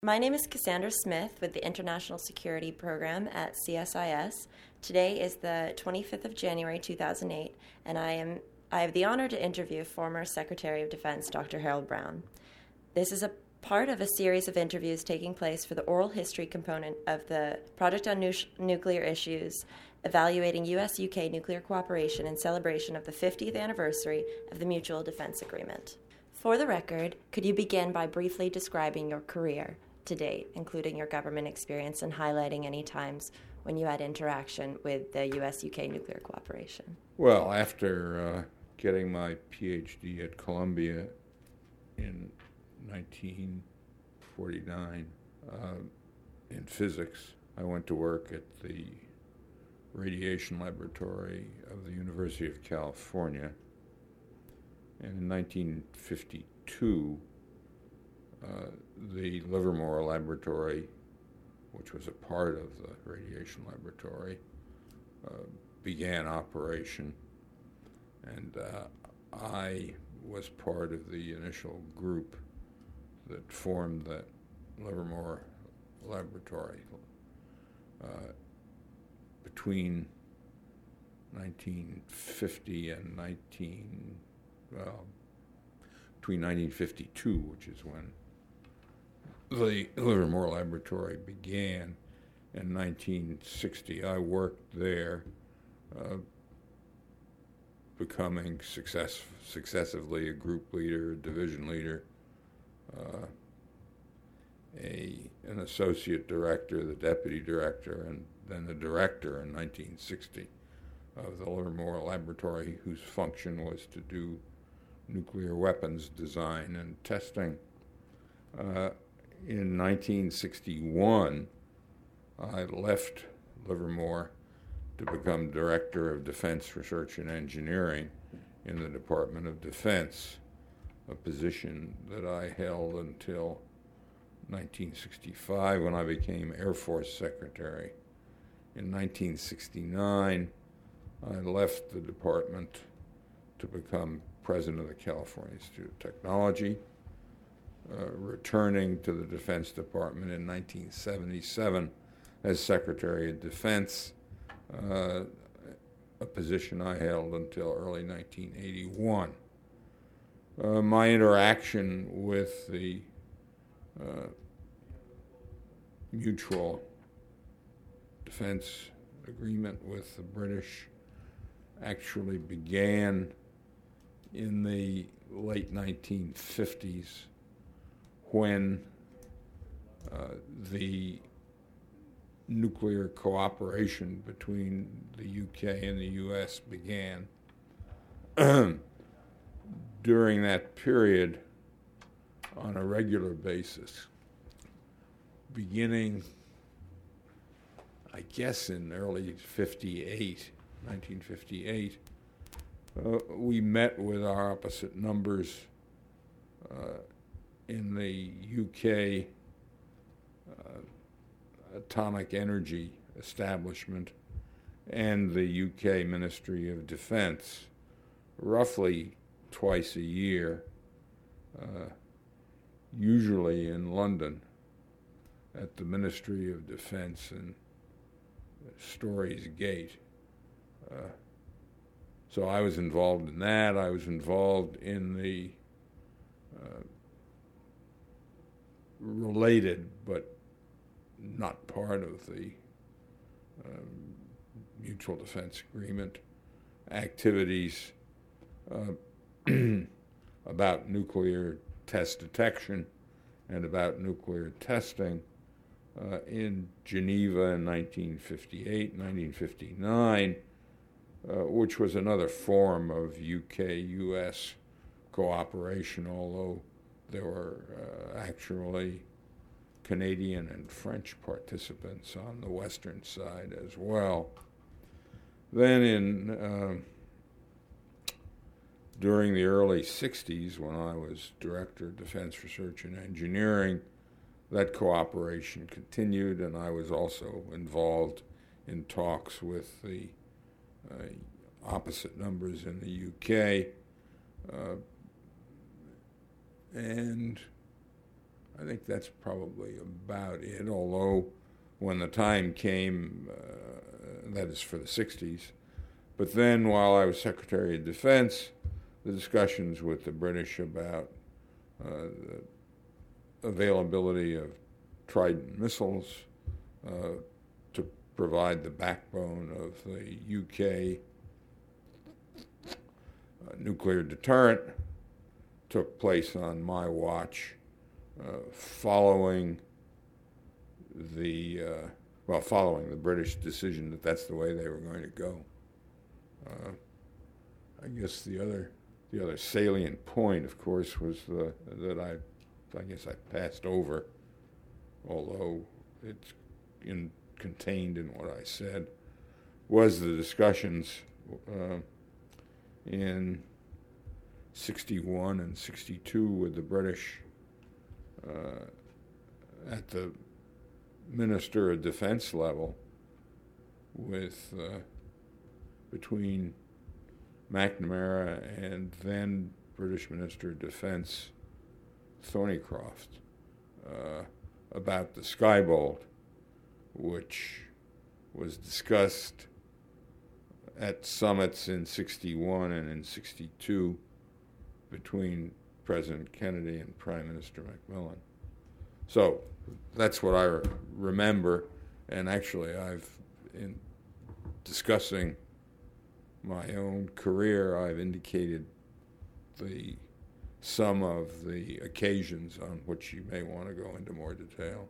My name is Cassandra Smith with the International Security Program at CSIS. Today is the 25th of January 2008, and I have the honor to interview former Secretary of Defense Dr. Harold Brown. This is a part of a series of interviews taking place for the oral history component of the Project on Nuclear Issues, evaluating U.S.-UK nuclear cooperation in celebration of the 50th anniversary of the Mutual Defense Agreement. For the record, could you begin by briefly describing your career to date, including your government experience, and highlighting any times when you had interaction with the U.S.-UK nuclear cooperation? Well, after getting my PhD at Columbia in 1949 in physics, I went to work at the Radiation Laboratory of the University of California. And in 1952, the Livermore Laboratory, which was a part of the Radiation Laboratory, began operation. And I was part of the initial group that formed that Livermore Laboratory. Between 1950 and between 1952, which is when the Livermore Laboratory began, and 1960, I worked there, becoming successively a group leader, a division leader, an associate director, the deputy director, and then the director in 1960 of the Livermore Laboratory, whose function was to do nuclear weapons design and testing. In 1961, I left Livermore to become Director of Defense Research and Engineering in the Department of Defense, a position that I held until 1965 when I became Air Force Secretary. In 1969, I left the department to become President of the California Institute of Technology, returning to the Defense Department in 1977 as Secretary of Defense, a position I held until early 1981. My interaction with the Mutual Defense Agreement with the British actually began in the late 1950s when the nuclear cooperation between the UK and the US began. During that period, on a regular basis, beginning, I guess, in early 1958, we met with our opposite numbers in the UK Atomic Energy Establishment and the UK Ministry of Defense, roughly twice a year, usually in London at the Ministry of Defense in Storey's Gate. So I was involved in that. I was involved in the related but not part of the Mutual Defense Agreement activities about nuclear test detection and about nuclear testing in Geneva in 1958, 1959, which was another form of UK-US cooperation, although there were actually Canadian and French participants on the western side as well. Then during the early 60s, when I was Director of Defense Research and Engineering, that cooperation continued, and I was also involved in talks with the opposite numbers in the UK. And I think that's probably about it, although when the time came, that is for the 60s, but then while I was Secretary of Defense, the discussions with the British about the availability of Trident missiles to provide the backbone of the UK nuclear deterrent took place on my watch, following the British decision that that's the way they were going to go. I guess the other salient point, of course, was that I guess I passed over, although it's contained in what I said, was the discussions in 61 and 62 with the British at the Minister of Defense level between McNamara and then British Minister of Defense Thornycroft about the Skybolt, which was discussed at summits in 61 and in 62 between President Kennedy and Prime Minister Macmillan. So that's what I remember, and actually in discussing my own career, I've indicated some of the occasions on which you may want to go into more detail.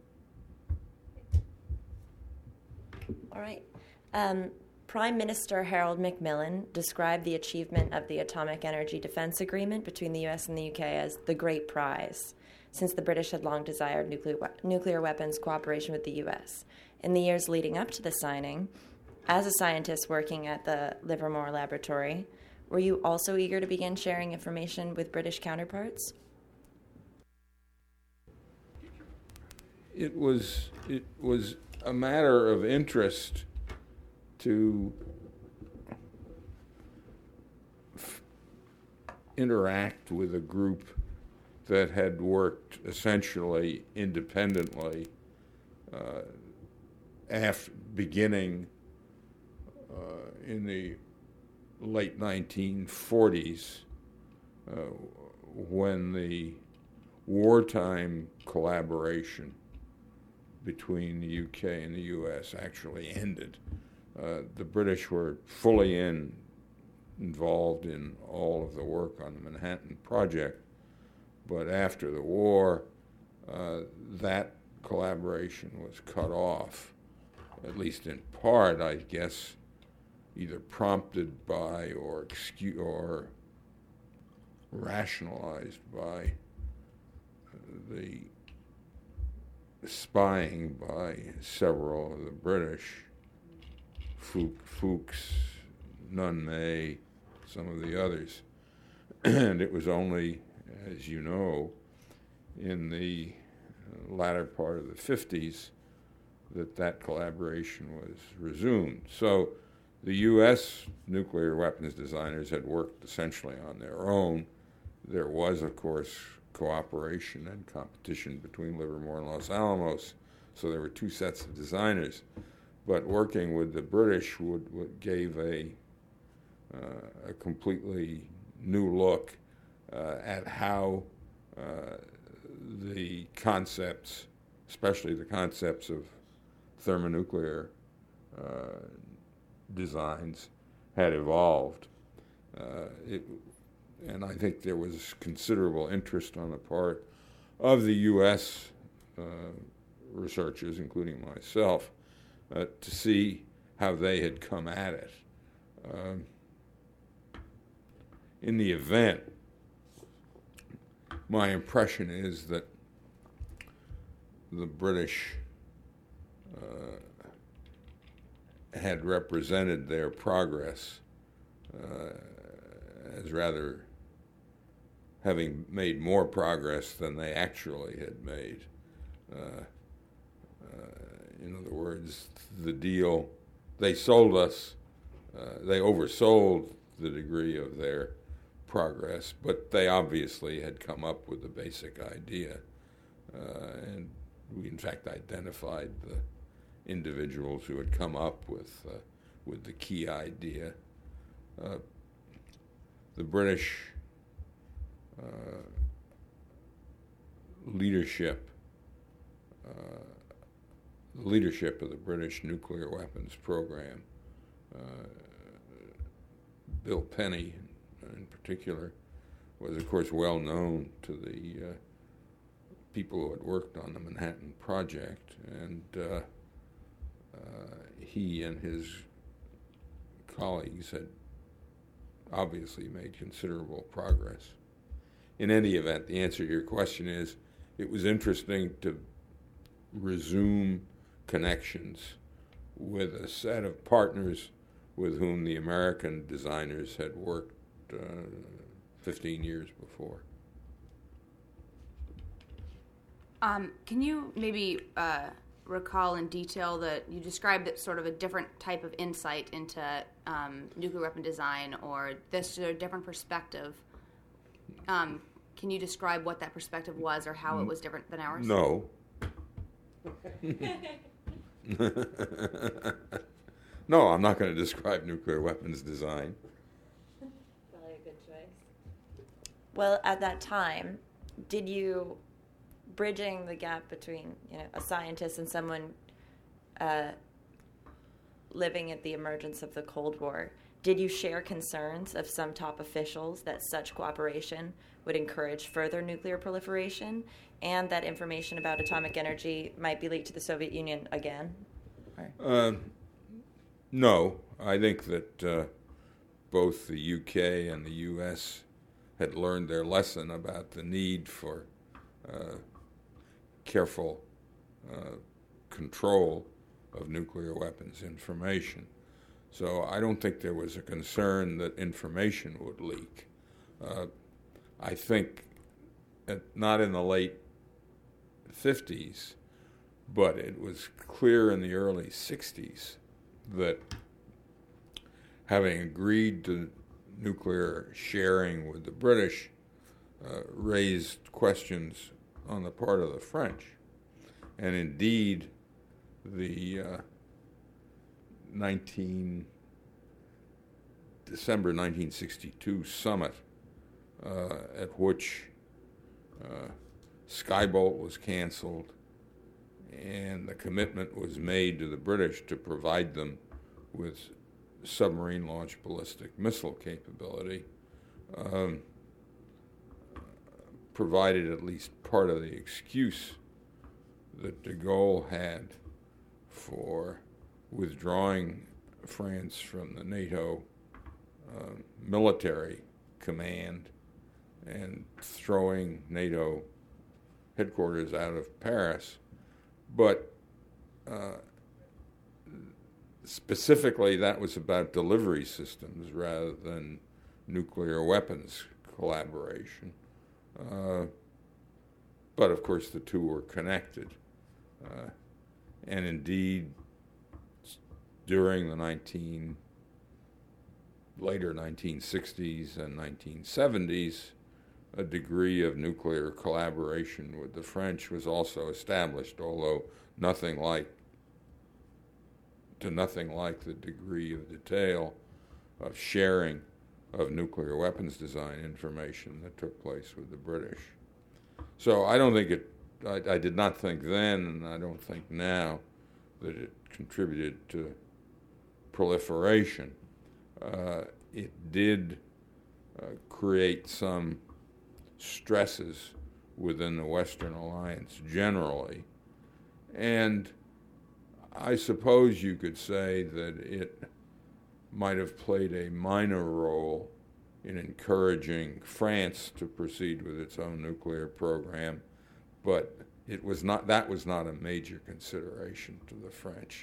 All right. Prime Minister Harold Macmillan described the achievement of the Atomic Energy Defense Agreement between the U.S. and the UK as the Great Prize, since the British had long desired nuclear weapons cooperation with the U.S. In the years leading up to the signing, as a scientist working at the Livermore Laboratory, were you also eager to begin sharing information with British counterparts? It was a matter of interest to interact with a group that had worked essentially independently beginning in the late 1940s when the wartime collaboration between the UK and the US actually ended. The British were fully involved in all of the work on the Manhattan Project, but after the war, that collaboration was cut off, at least in part, I guess, either prompted by or rationalized by the spying by several of the British, Fuchs, Nunn-May, some of the others. And it was only, as you know, in the latter part of the 50s that collaboration was resumed. So the U.S. nuclear weapons designers had worked essentially on their own. There was, of course, cooperation and competition between Livermore and Los Alamos, so there were two sets of designers. But working with the British gave a completely new look at how the concepts, especially the concepts of thermonuclear designs, had evolved. And I think there was considerable interest on the part of the U.S. Researchers, including myself, to see how they had come at it. In the event, my impression is that the British had represented their progress as rather having made more progress than they actually had made. In other words, the deal, they sold us, they oversold the degree of their progress, but they obviously had come up with the basic idea and we in fact identified the individuals who had come up with the key idea. The British leadership of the British nuclear weapons program, Bill Penny in particular, was of course well known to the people who had worked on the Manhattan Project, and he and his colleagues had obviously made considerable progress. In any event, the answer to your question is it was interesting to resume connections with a set of partners with whom the American designers had worked 15 years before. Can you maybe recall in detail that you described that sort of a different type of insight into nuclear weapon design, or this sort of different perspective? Can you describe what that perspective was, or how it was different than ours? No. No, I'm not going to describe nuclear weapons design. Probably a good choice. Well, at that time, did you, bridging the gap between a scientist and someone living at the emergence of the Cold War, did you share concerns of some top officials that such cooperation would encourage further nuclear proliferation, and that information about atomic energy might be leaked to the Soviet Union again? No. I think that both the UK and the US had learned their lesson about the need for careful control of nuclear weapons information. So I don't think there was a concern that information would leak. I think not in the late 50s, but it was clear in the early 60s that having agreed to nuclear sharing with the British raised questions on the part of the French. And indeed, the December 1962 summit at which Skybolt was canceled and the commitment was made to the British to provide them with submarine-launched ballistic missile capability, provided at least part of the excuse that de Gaulle had for withdrawing France from the NATO military command and throwing NATO headquarters out of Paris. But specifically, that was about delivery systems rather than nuclear weapons collaboration. But of course, the two were connected. And indeed, during the later 1960s and 1970s, a degree of nuclear collaboration with the French was also established, although nothing like the degree of detail of sharing of nuclear weapons design information that took place with the British. So I don't think I did not think then, and I don't think now, that it contributed to proliferation. It did create some stresses within the Western Alliance generally, and I suppose you could say that it might have played a minor role in encouraging France to proceed with its own nuclear program, but that was not a major consideration to the French.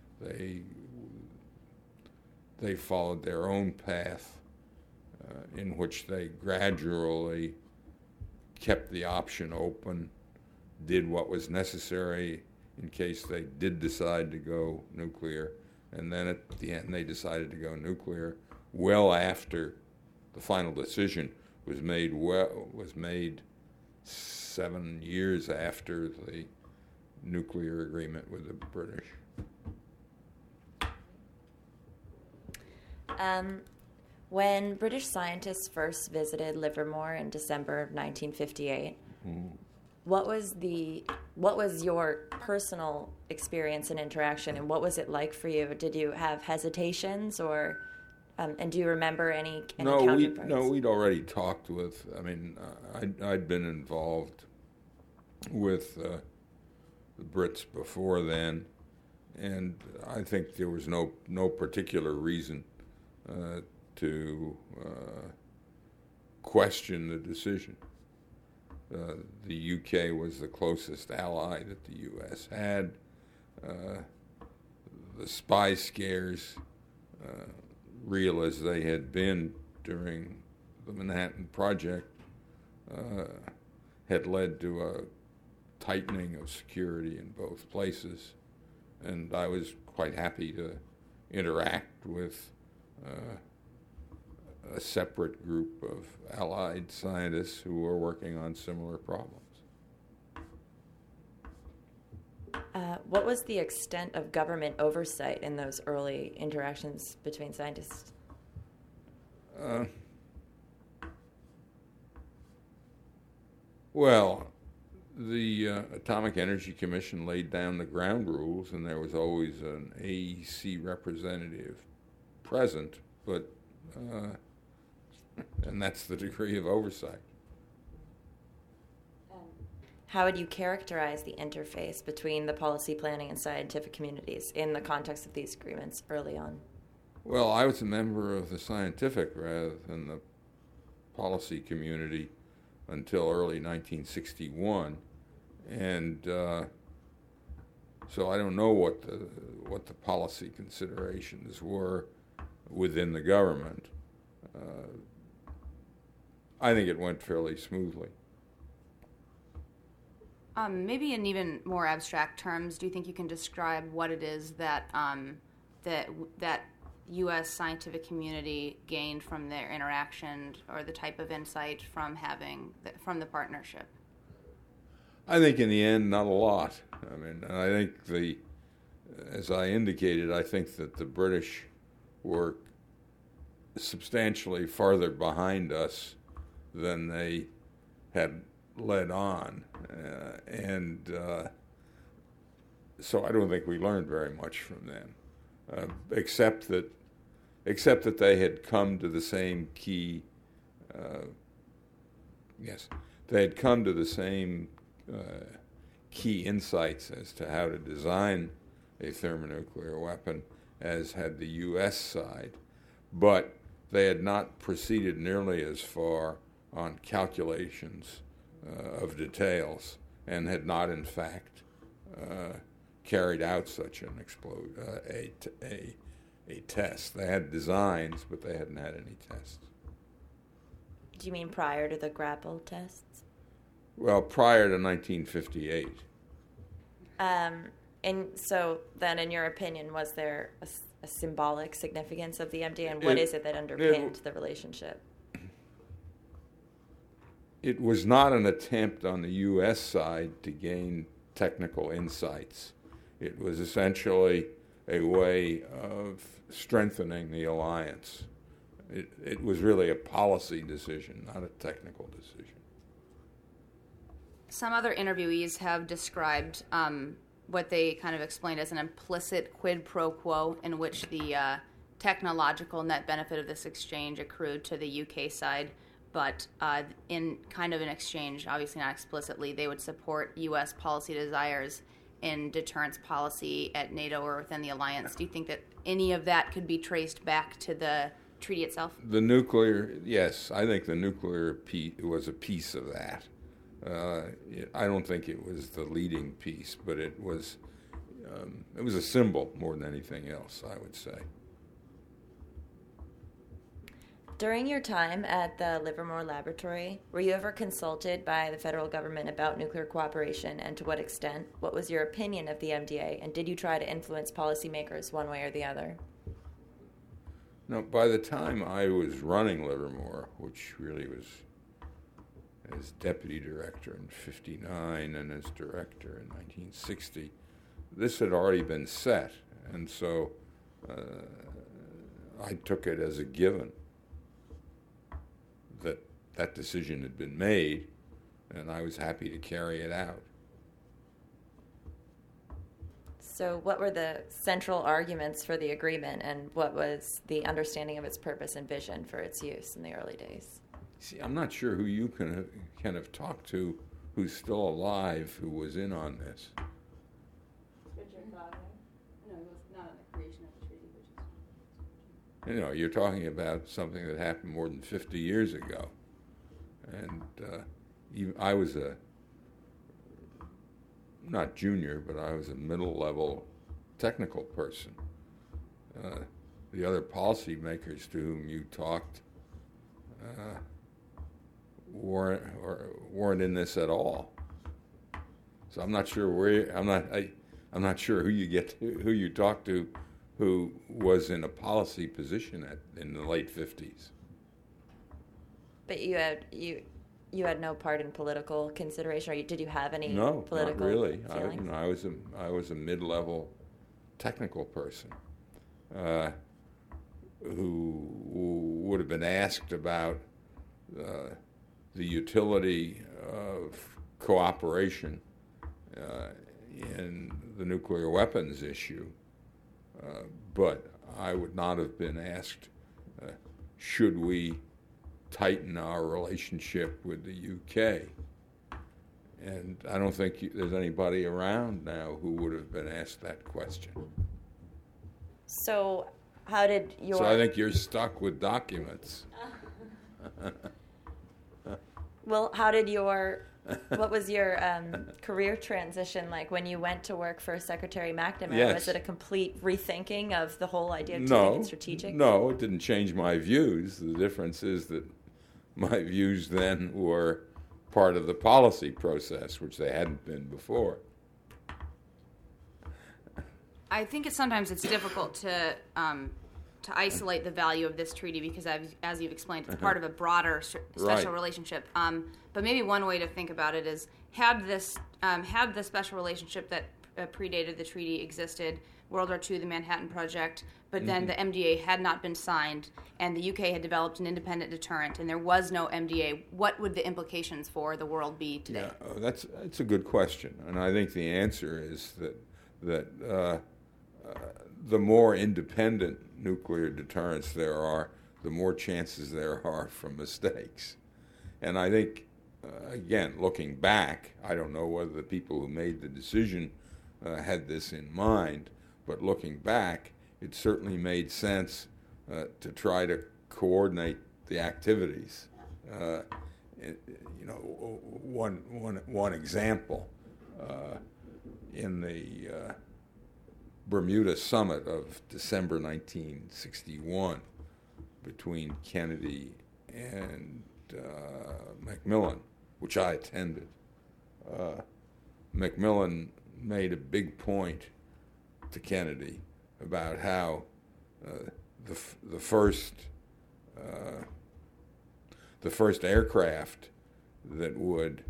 They followed their own path in which they gradually kept the option open, did what was necessary in case they did decide to go nuclear, and then at the end they decided to go nuclear well after the final decision was made 7 years after the nuclear agreement with the British. When British scientists first visited Livermore in December of 1958, what was your personal experience and interaction, and what was it like for you? Did you have hesitations, or and do you remember any counterparts? No, we'd already talked with. I mean, I'd been involved with the Brits before then, and I think there was no particular reason to question the decision. The UK was the closest ally that the US had. The spy scares, real as they had been during the Manhattan Project, had led to a tightening of security in both places. And I was quite happy to interact with a separate group of allied scientists who were working on similar problems. What was the extent of government oversight in those early interactions between scientists? Well, the Atomic Energy Commission laid down the ground rules, and there was always an AEC representative present, but and that's the degree of oversight. How would you characterize the interface between the policy planning and scientific communities in the context of these agreements early on? Well, I was a member of the scientific rather than the policy community until early 1961, and so I don't know what the policy considerations were within the government. I think it went fairly smoothly. Maybe in even more abstract terms, do you think you can describe what it is that that U.S. scientific community gained from their interaction, or the type of insight from from the partnership? I think in the end, not a lot. I mean, I think as I indicated, I think that the British were substantially farther behind us than they had led on, and so I don't think we learned very much from them, except that they had come to the same key. They had come to the same key insights as to how to design a thermonuclear weapon as had the U.S. side, but they had not proceeded nearly as far on calculations of details, and had not, in fact, carried out such an a test. They had designs, but they hadn't had any tests. Do you mean prior to the grapple tests? Well, prior to 1958. And so then, in your opinion, was there a symbolic significance of the MDA, and what is it that underpinned the relationship? It was not an attempt on the U.S. side to gain technical insights. It was essentially a way of strengthening the alliance. It was really a policy decision, not a technical decision. Some other interviewees have described what they kind of explained as an implicit quid pro quo, in which the technological net benefit of this exchange accrued to the UK side, but in kind of an exchange, obviously not explicitly, they would support U.S. policy desires in deterrence policy at NATO or within the alliance. Do you think that any of that could be traced back to the treaty itself? The nuclear, yes, I think the nuclear was a piece of that. I don't think it was the leading piece, but it was a symbol more than anything else, I would say. During your time at the Livermore Laboratory, were you ever consulted by the federal government about nuclear cooperation, and to what extent? What was your opinion of the MDA, and did you try to influence policymakers one way or the other? No, by the time I was running Livermore, which really was as deputy director in 59 and as director in 1960. This had already been set, and so I took it as a given that that decision had been made, and I was happy to carry it out. So what were the central arguments for the agreement, and what was the understanding of its purpose and vision for its use in the early days? See, I'm not sure who you can have talked to who's still alive who was in on this. Richard Wagner? No, he was not on the creation of the treaty, which is... You know, you're talking about something that happened more than 50 years ago. And I was not junior, but I was a middle-level technical person. The other policymakers to whom you talked weren't in this at all. So I'm not sure I'm not sure who you talk to, who was in a policy position in the late 50s. But you had no part in political consideration, or did you have any No, political not really. feelings? I was a mid-level technical person who would have been asked about the utility of cooperation in the nuclear weapons issue, but I would not have been asked, should we tighten our relationship with the UK? And I don't think there's anybody around now who would have been asked that question. So how did your... So I think you're stuck with documents. Well, what was your career transition like when you went to work for Secretary McNamara? Yes. Was it a complete rethinking of the whole idea of No, making strategic? No, it didn't change my views. The difference is that my views then were part of the policy process, which they hadn't been before. I think sometimes it's difficult to isolate the value of this treaty because, as you've explained, it's part of a broader special Right. relationship. But maybe one way to think about it is had the special relationship that predated the treaty existed, World War II, the Manhattan Project, but then the MDA had not been signed, and the UK had developed an independent deterrent, and there was no MDA, what would the implications for the world be today? Yeah, that's a good question, and I think the answer is that the more independent nuclear deterrents there are, the more chances there are for mistakes. And I think, again, looking back, I don't know whether the people who made the decision had this in mind, but looking back, it certainly made sense to try to coordinate the activities. One example, in the Bermuda summit of December 1961 between Kennedy and Macmillan, which I attended, Macmillan made a big point to Kennedy about how the first aircraft that would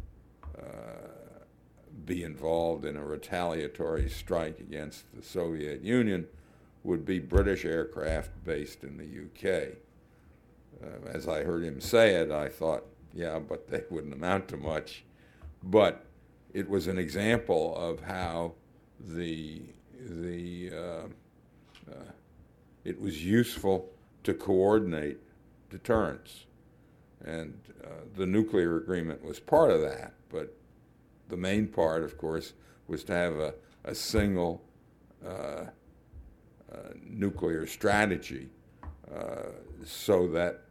be involved in a retaliatory strike against the Soviet Union would be British aircraft based in the UK. As I heard him say it, I thought, yeah, but they wouldn't amount to much. But it was an example of how it was useful to coordinate deterrence. And the nuclear agreement was part of that, but the main part, of course, was to have a single nuclear strategy so that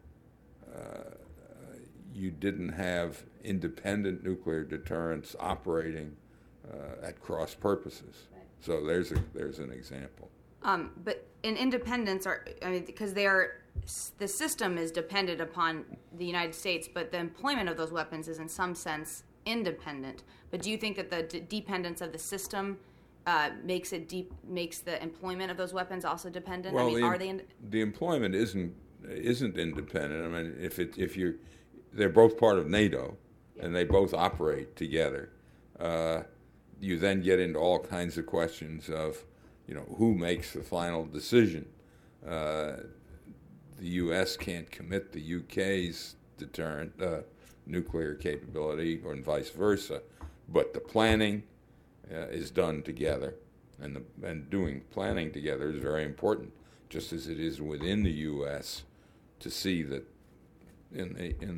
you didn't have independent nuclear deterrents operating at cross purposes. Right. So there's an example. But in independence, because the system is dependent upon the United States, but the employment of those weapons is in some sense independent. But do you think that the dependence of the system makes the employment of those weapons also dependent? Well, are they? The employment isn't independent. I mean, they're both part of NATO, and they both operate together. You then get into all kinds of questions of, who makes the final decision. The U.S. can't commit the U.K.'s deterrent nuclear capability, or vice versa, but the planning is done together, and doing planning together is very important, just as it is within the U.S. to see that in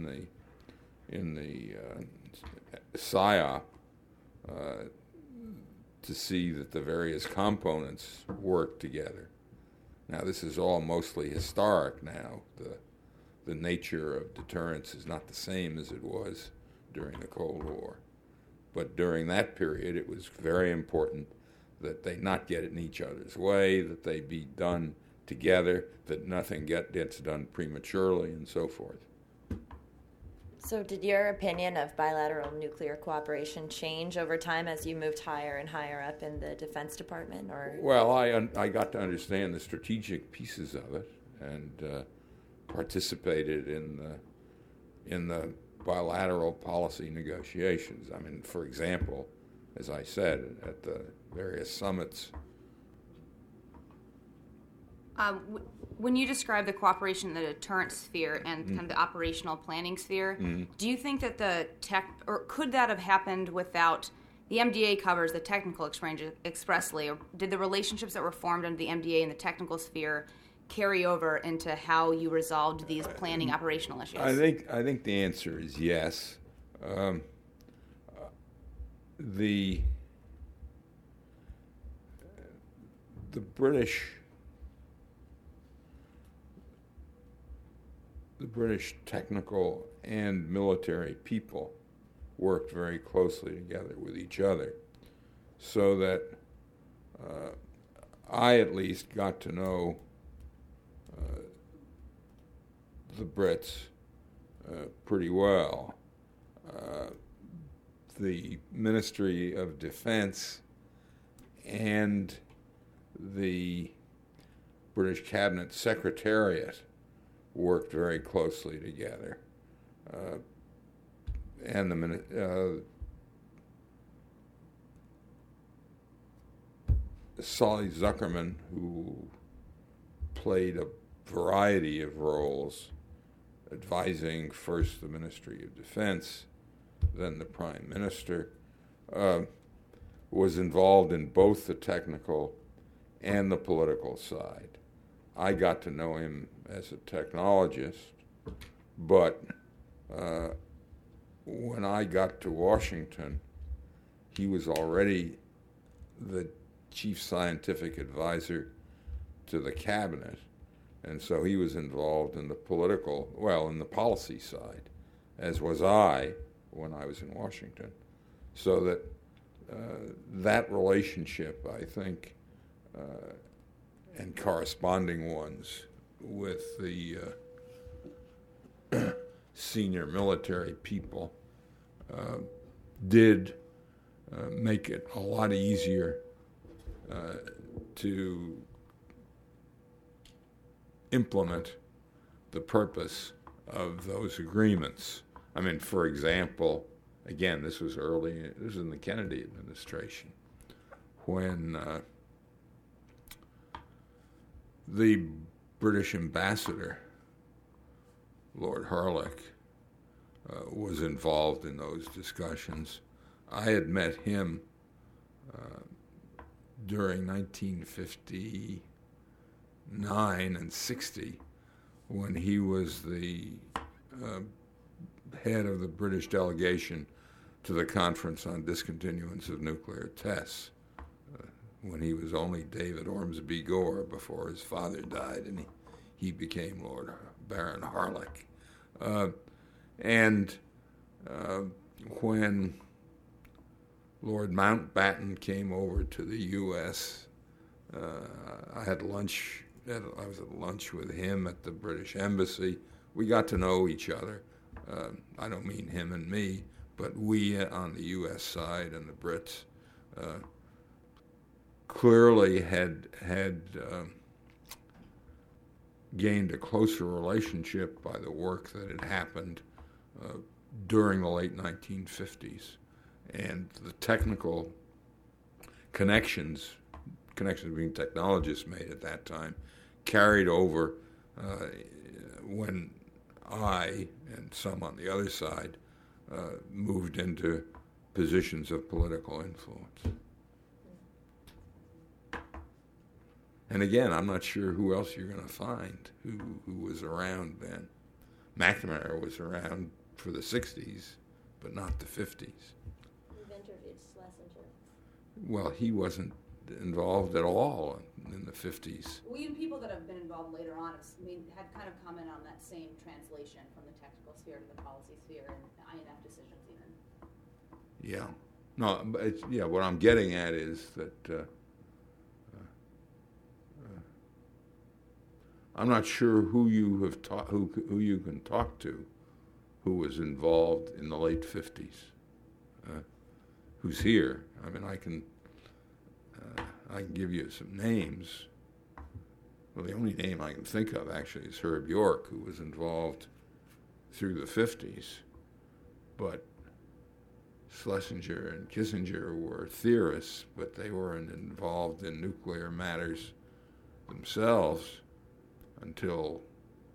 the PSYOP, to see that the various components work together. Now, this is all mostly historic now. The nature of deterrence is not the same as it was during the Cold War. But during that period, it was very important that they not get in each other's way, that they be done together, that nothing gets done prematurely, and so forth. So did your opinion of bilateral nuclear cooperation change over time as you moved higher and higher up in the Defense Department? Or Well, I got to understand the strategic pieces of it, and participated in the bilateral policy negotiations. I mean, for example, as I said, at the various summits. When you describe the cooperation in the deterrent sphere and kind of the operational planning sphere, do you think that could that have happened without the MDA covers the technical exchange expressly, or did the relationships that were formed under the MDA in the technical sphere carry over into how you resolved these planning operational issues? I think the answer is yes. The British technical and military people worked very closely together with each other, so that I at least got to know the Brits pretty well. The Ministry of Defense and the British Cabinet Secretariat worked very closely together. And Solly Zuckerman, who played a variety of roles, advising first the Ministry of Defense, then the Prime Minister, was involved in both the technical and the political side. I got to know him as a technologist, but when I got to Washington, he was already the chief scientific advisor to the cabinet, and so he was involved in the in the policy side, as was I when I was in Washington. So that that relationship, I think, and corresponding ones with the senior military people did make it a lot easier to implement the purpose of those agreements. I mean, for example, again, this was in the Kennedy administration, when the British ambassador, Lord Harlech, was involved in those discussions. I had met him during 1959 and 60, when he was the head of the British delegation to the Conference on Discontinuance of Nuclear Tests, when he was only David Ormsby Gore before his father died, and he became Lord Baron Harlech. And when Lord Mountbatten came over to the U.S., I was at lunch with him at the British Embassy. We got to know each other. I don't mean him and me, but we on the U.S. side and the Brits clearly had gained a closer relationship by the work that had happened during the late 1950s. And the technical connections being technologists made at that time, carried over when I and some on the other side moved into positions of political influence. And again, I'm not sure who else you're going to find who was around then. McNamara was around for the 60s, but not the 50s. You've interviewed Schlesinger. Well, he wasn't involved at all in the 50s. Well, even people that have been involved later on had kind of comment on that same translation from the technical sphere to the policy sphere and INF decisions even. Yeah. No, but what I'm getting at is that I'm not sure who you have who you can talk to who was involved in the late 50s, who's here. I mean, I can give you some names. Well, the only name I can think of actually is Herb York, who was involved through the 50s. But Schlesinger and Kissinger were theorists, but they weren't involved in nuclear matters themselves until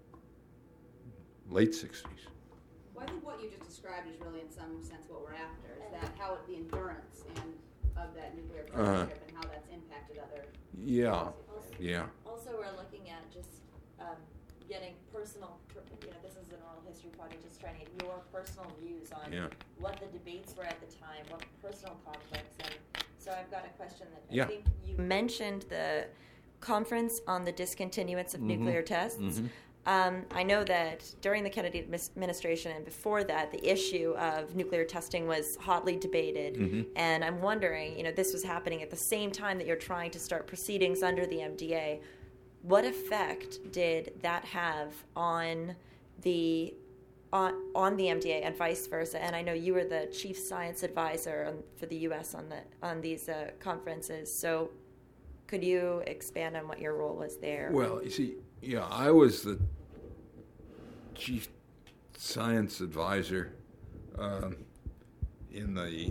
late 60s. Well, I think what you just described is really, in some sense, what we're after, is that how the endurance of that nuclear partnership and how that's impacted other Yeah. Also, we're looking at just getting personal, this is an oral history project, just trying to get your personal views on what the debates were at the time, what personal conflicts. And so I've got a question that I think you mentioned the conference on the discontinuance of nuclear tests. I know that during the Kennedy administration and before that, the issue of nuclear testing was hotly debated. And I'm wondering, this was happening at the same time that you're trying to start proceedings under the MDA. What effect did that have on the MDA and vice versa? And I know you were the chief science advisor for the U.S. on these conferences. So could you expand on what your role was there? Well, you see, I was the chief science advisor in the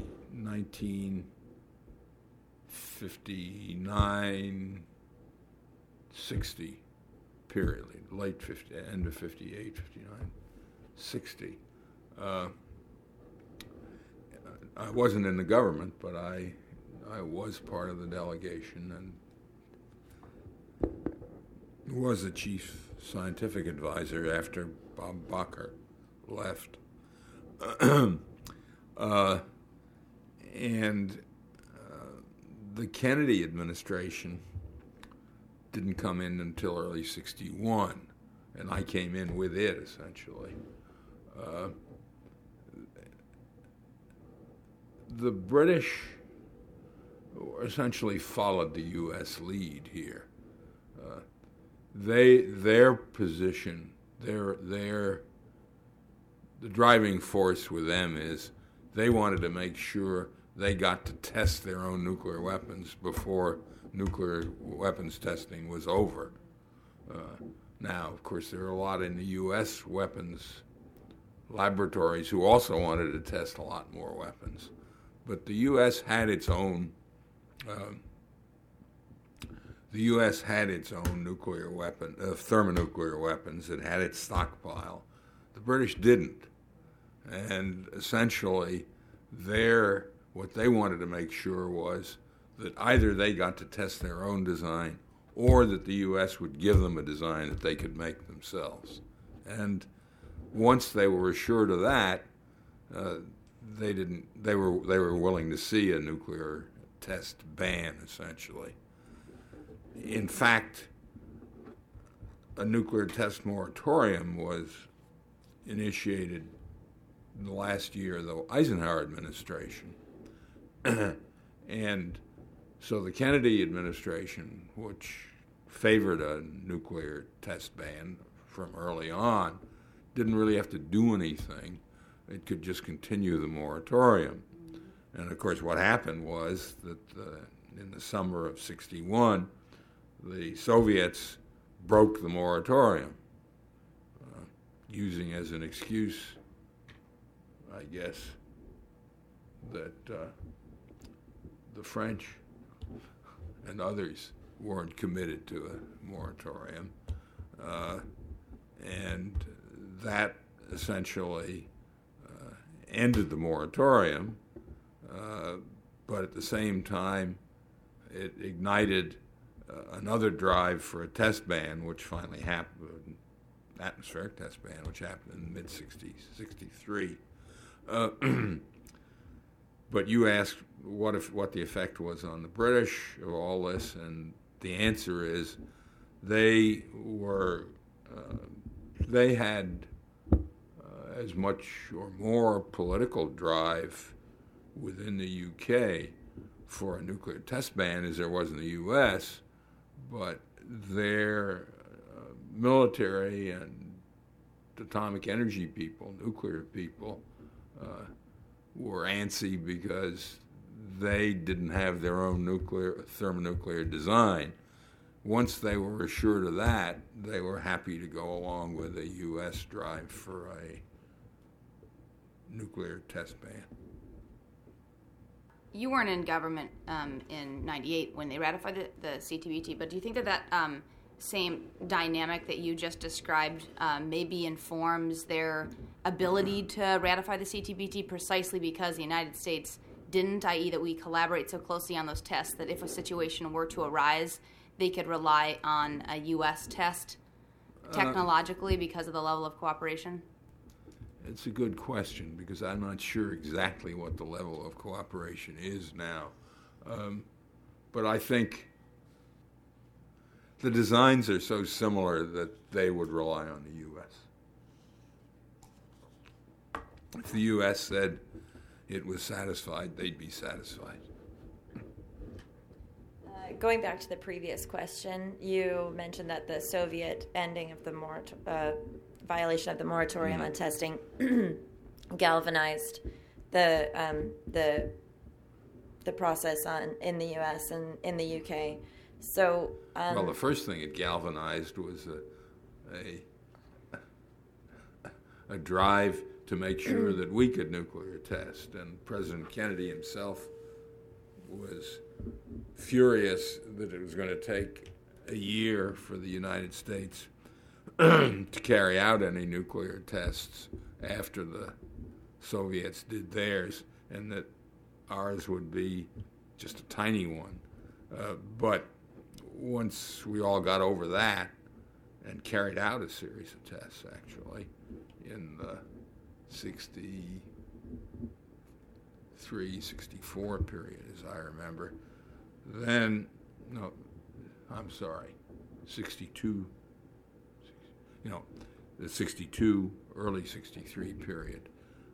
1959-60 period, late 50, end of 58, 59, 60. I wasn't in the government, but I was part of the delegation and was the chief scientific advisor after Bob Bacher left. And the Kennedy administration didn't come in until early 61, and I came in with it, essentially. The British essentially followed the U.S. lead here. Their position, the driving force with them is they wanted to make sure they got to test their own nuclear weapons before nuclear weapons testing was over. Now, of course, there are a lot in the U.S. weapons laboratories who also wanted to test a lot more weapons. But the U.S. had its own nuclear weapon, thermonuclear weapons. It had its stockpile. The British didn't. And essentially, what they wanted to make sure was that either they got to test their own design or that the U.S. would give them a design that they could make themselves. And once they were assured of that, they were willing to see a nuclear test ban, essentially. In fact, a nuclear test moratorium was initiated in the last year of the Eisenhower administration. And so the Kennedy administration, which favored a nuclear test ban from early on, didn't really have to do anything. It could just continue the moratorium. And of course what happened was that in the summer of 61, the Soviets broke the moratorium, using as an excuse I guess, that the French and others weren't committed to a moratorium, and that essentially ended the moratorium, but at the same time it ignited another drive for a test ban, which finally happened, atmospheric test ban, which happened in the mid-60s, 63. But you asked what the effect was on the British of all this, and the answer is they had as much or more political drive within the UK for a nuclear test ban as there was in the US, but their military and atomic energy people, nuclear people, were antsy because they didn't have their own thermonuclear design. Once they were assured of that, they were happy to go along with a U.S. drive for a nuclear test ban. You weren't in government in '98 when they ratified the CTBT, but do you think that same dynamic that you just described maybe informs their ability to ratify the CTBT precisely because the United States didn't, i.e. that we collaborate so closely on those tests that if a situation were to arise, they could rely on a U.S. test technologically because of the level of cooperation? It's a good question because I'm not sure exactly what the level of cooperation is now. But I think the designs are so similar that they would rely on the U.S. If the U.S. said it was satisfied, they'd be satisfied. Going back to the previous question, you mentioned that the Soviet ending of the violation of the moratorium on testing galvanized the process in the U.S. and in the U.K. So, well, the first thing it galvanized was a drive to make sure that we could nuclear test, and President Kennedy himself was furious that it was going to take a year for the United States to carry out any nuclear tests after the Soviets did theirs, and that ours would be just a tiny one. But once we all got over that and carried out a series of tests, actually, in the 63, 64 period, as I remember, then, no, I'm sorry, 62, the 62, early 63 period,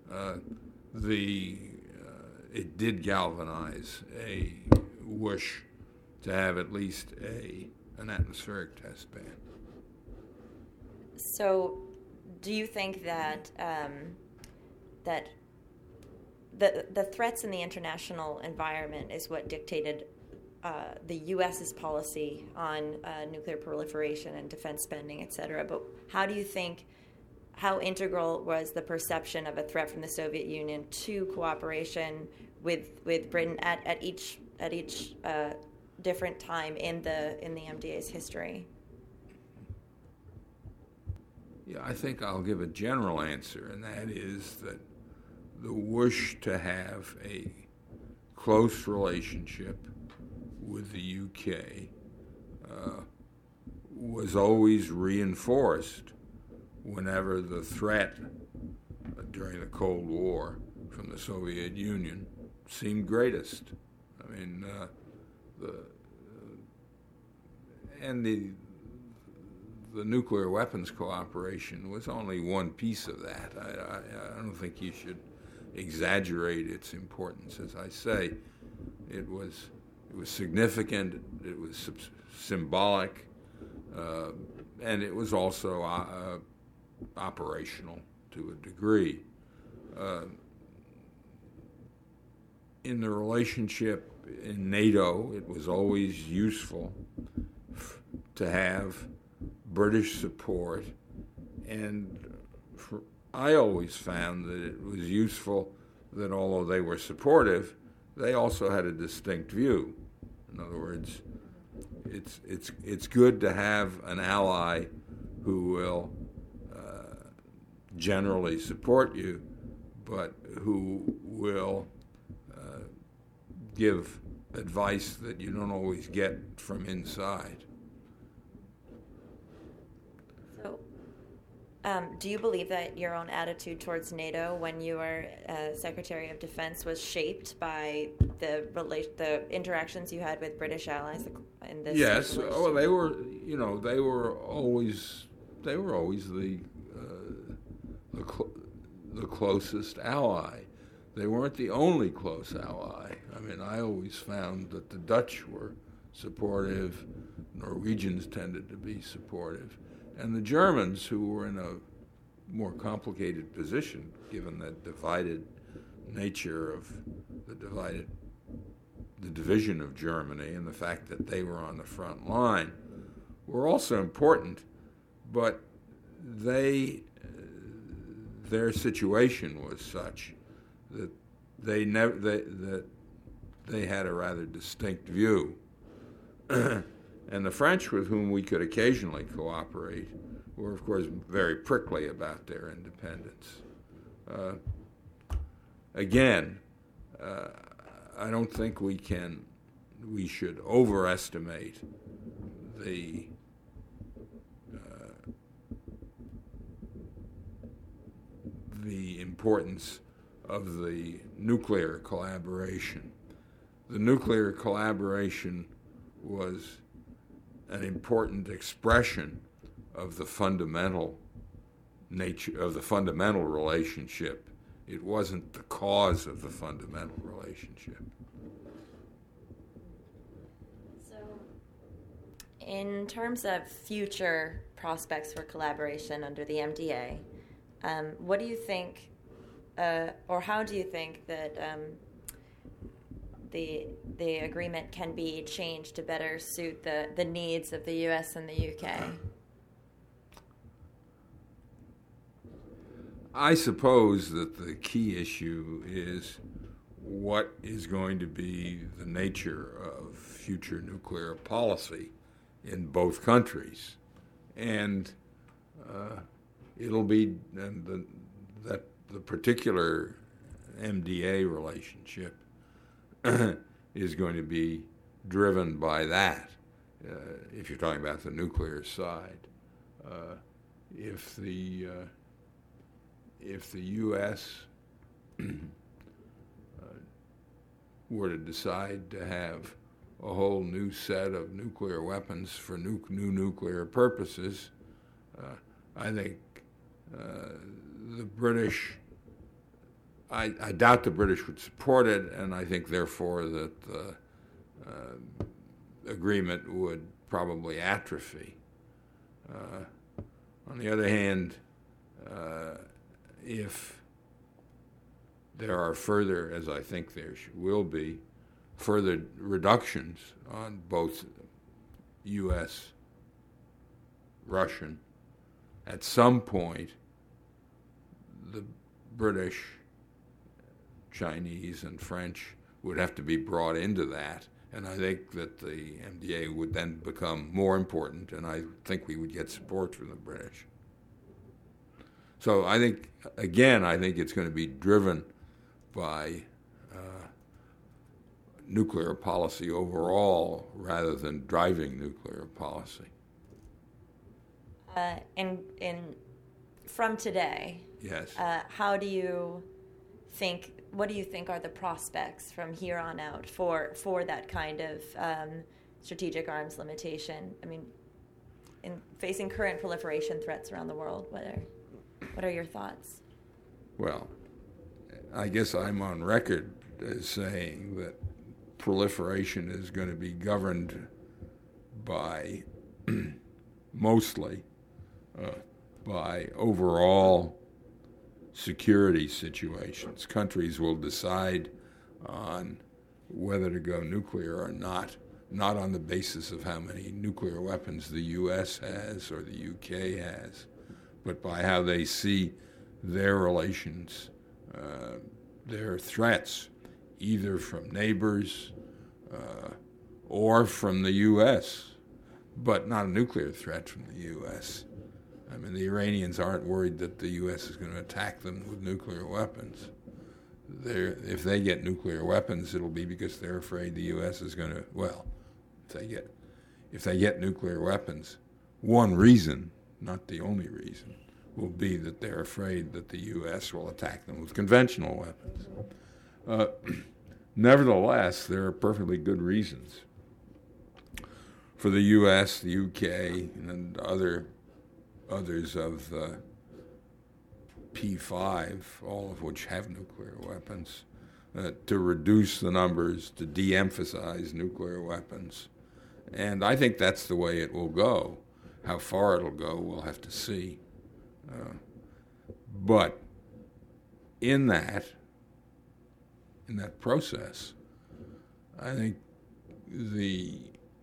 it did galvanize a wish to have at least an atmospheric test ban. So, do you think that that the threats in the international environment is what dictated the U.S.'s policy on nuclear proliferation and defense spending, et cetera? But how integral was the perception of a threat from the Soviet Union to cooperation with Britain at each different time in the MDA's history? Yeah, I think I'll give a general answer, and that is that the wish to have a close relationship with the UK was always reinforced whenever the threat during the Cold War from the Soviet Union seemed greatest. I mean, the nuclear weapons cooperation was only one piece of that. I don't think you should exaggerate its importance. As I say, it was significant, it was symbolic, and it was also operational to a degree. In the relationship in NATO, it was always useful to have British support and I always found that it was useful that although they were supportive, they also had a distinct view. In other words, it's good to have an ally who will generally support you, but who will give advice that you don't always get from inside. So, do you believe that your own attitude towards NATO when you were Secretary of Defense was shaped by the interactions you had with British allies in this? Yes, they were always the closest ally. They weren't the only close ally. I mean, I always found that the Dutch were supportive, Norwegians tended to be supportive, and the Germans, who were in a more complicated position given the divided nature of the division of Germany and the fact that they were on the front line, were also important, but their situation was such that they had a rather distinct view. And the French, with whom we could occasionally cooperate, were, of course, very prickly about their independence. Again, I don't think we should overestimate the importance of the nuclear collaboration. The nuclear collaboration was an important expression of the fundamental nature of the fundamental relationship. It wasn't the cause of the fundamental relationship. So, in terms of future prospects for collaboration under the MDA, what do you think, or how do you think that the agreement can be changed to better suit the needs of the U.S. and the UK? I suppose that the key issue is what is going to be the nature of future nuclear policy in both countries. And it'll be that the particular MDA relationship is going to be driven by that, if you're talking about the nuclear side. If the U.S. were to decide to have a whole new set of nuclear weapons for new nuclear purposes, I think the British, I doubt the British would support it, and I think therefore that the agreement would probably atrophy. On the other hand, if there are further, as I think there will be, further reductions on both U.S., Russian, at some point the British, Chinese, and French would have to be brought into that, and I think that the MDA would then become more important, and I think we would get support from the British. So I think it's going to be driven by nuclear policy overall rather than driving nuclear policy. From today, yes. What do you think are the prospects from here on out for that kind of strategic arms limitation? I mean, in facing current proliferation threats around the world, what are your thoughts? Well, I guess I'm on record as saying that proliferation is going to be governed by mostly by overall security situations. Countries will decide on whether to go nuclear or not on the basis of how many nuclear weapons the U.S. has or the U.K. has, but by how they see their relations, their threats, either from neighbors or from the U.S., but not a nuclear threat from the U.S. I mean, the Iranians aren't worried that the U.S. is going to attack them with nuclear weapons. If they get nuclear weapons, it'll be because they're afraid the U.S. is going to, well, if they get nuclear weapons, one reason, not the only reason, will be that they're afraid that the U.S. will attack them with conventional weapons. Nevertheless, there are perfectly good reasons for the U.S., the U.K., and others of the P5, all of which have nuclear weapons, to reduce the numbers, to de-emphasize nuclear weapons. And I think that's the way it will go. How far it'll go, we'll have to see. But in that process, I think the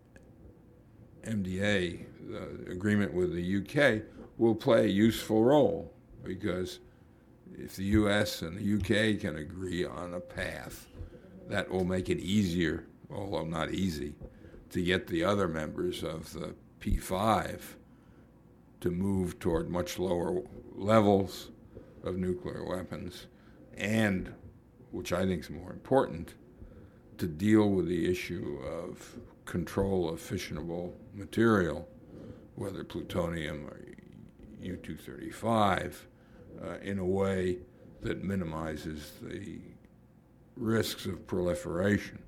MDA, the agreement with the UK, will play a useful role, because if the US and the UK can agree on a path, that will make it easier, although not easy, to get the other members of the P5 to move toward much lower levels of nuclear weapons, and, which I think is more important, to deal with the issue of control of fissionable material, whether plutonium or U-235, in a way that minimizes the risks of proliferation,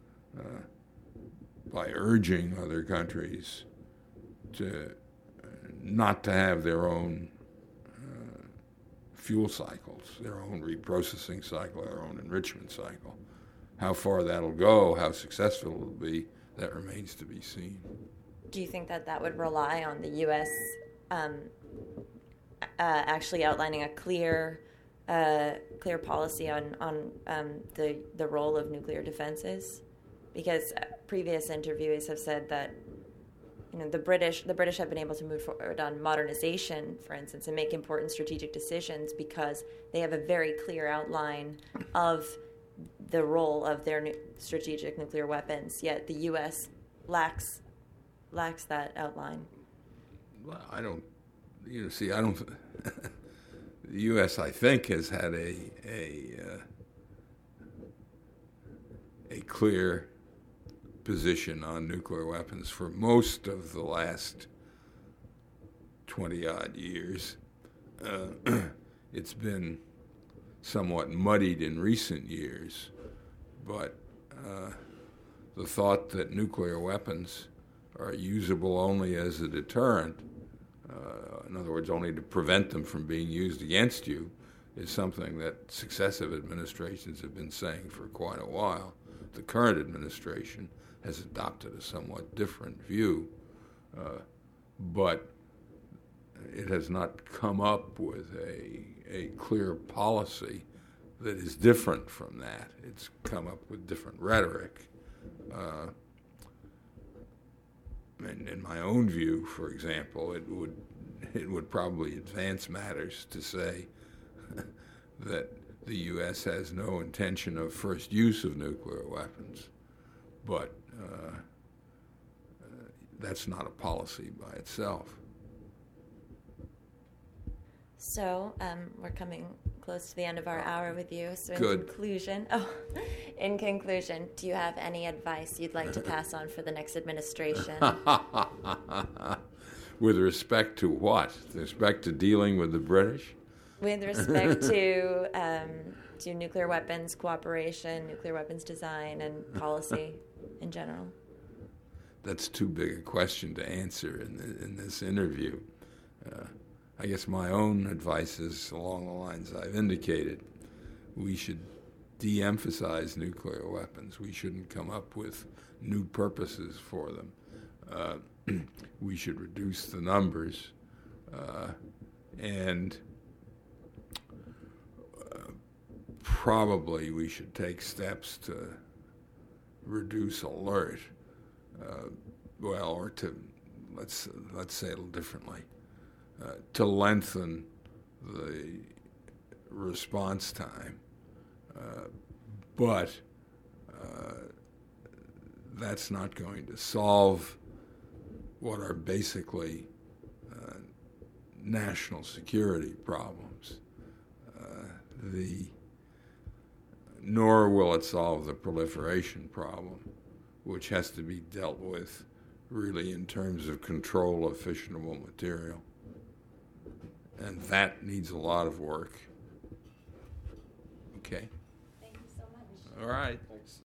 by urging other countries to not to have their own fuel cycles, their own reprocessing cycle, their own enrichment cycle. How far that'll go, how successful it'll be, that remains to be seen. Do you think that would rely on the U.S. Actually outlining a clear policy on the role of nuclear defenses? Because previous interviewees have said that the British have been able to move forward on modernization, for instance, and make important strategic decisions because they have a very clear outline of the role of their strategic nuclear weapons. Yet the U.S. lacks that outline. Well, I don't. The U.S. I think has had a clear position on nuclear weapons for most of the last 20-odd years. It's been somewhat muddied in recent years, but the thought that nuclear weapons are usable only as a deterrent, in other words, only to prevent them from being used against you, is something that successive administrations have been saying for quite a while. The current administration has adopted a somewhat different view, but it has not come up with a clear policy that is different from that. It's come up with different rhetoric. And in my own view, for example, it would probably advance matters to say that the U.S. has no intention of first use of nuclear weapons, but that's not a policy by itself. So we're coming close to the end of our hour with you. So in conclusion, do you have any advice you'd like to pass on for the next administration? With respect to what? With respect to dealing with the British? With respect to nuclear weapons cooperation, nuclear weapons design, and policy in general. That's too big a question to answer in this interview. I guess my own advice is along the lines I've indicated. We should de-emphasize nuclear weapons. We shouldn't come up with new purposes for them. We should reduce the numbers, and probably we should take steps to reduce alert. Or to let's say it a little differently. To lengthen the response time. But that's not going to solve what are basically national security problems. Nor will it solve the proliferation problem, which has to be dealt with really in terms of control of fissionable material. And that needs a lot of work. Okay. Thank you so much. All right. Thanks.